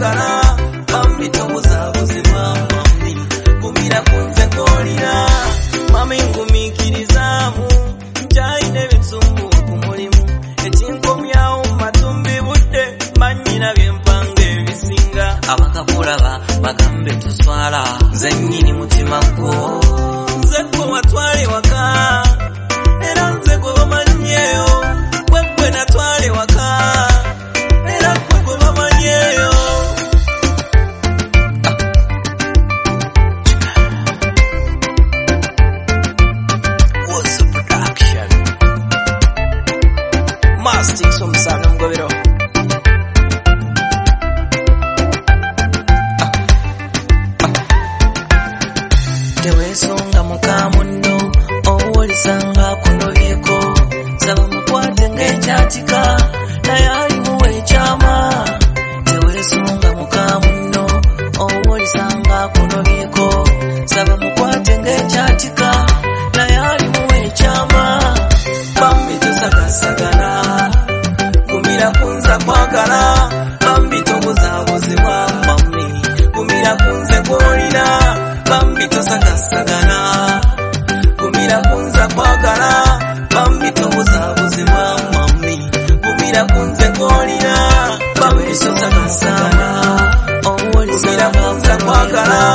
kwagala mami tobuzaabuzibwa mami gumira kunze kolina mami ngumikirizamu nkyalina ebisumbu ku mulimu ekinkomyawo matumbi budde manyina byempanga ebisinga abakakulaba bagambe tuswala nze nnyini mutima gwo nze gwe watwale waka era nze gwe bamanyeyo gwe natwale waka era gwe bamanyeyo What's the production Mastics from Sanam Govero Tewesonga mukamundo owolisanga kunobyeko saba mukwate ng'ekyatika naye alimu ekyama tewesonga mukamundo owolisanga kunobyeko saba mukwate ng'ekyatika naye alimu ekyama bambi tosagasagala gumira kunza kwagala bambi tobuzaabuzibwa mami gumira kunze kwolina bambi tosagasagala gumira kunza kwagala bambi tobuzaabuzibwa mami gumira kunze kwolina bambi tosagasagala gumira kunza kwagala